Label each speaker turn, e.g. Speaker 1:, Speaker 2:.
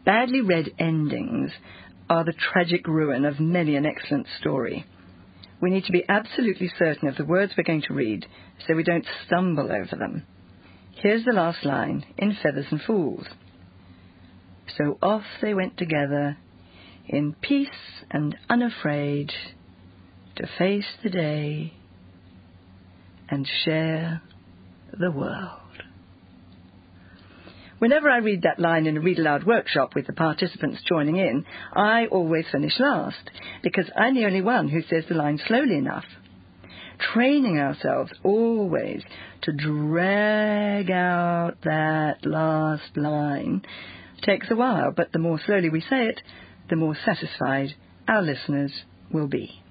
Speaker 1: Badly read endings are the tragic ruin of many an excellent story. We need to be absolutely certain of the words we're going to read so we don't stumble over them. Here's the last line in Feathers and Fools. So off they went together, in peace and unafraid, to face the day and share the world. Whenever I read that line in a read-aloud workshop with the participants joining in, I always finish last, because I'm the only one who says the line slowly enough. Training ourselves always to drag out that last line takes a while, but the more slowly we say it, the more satisfied our listeners will be.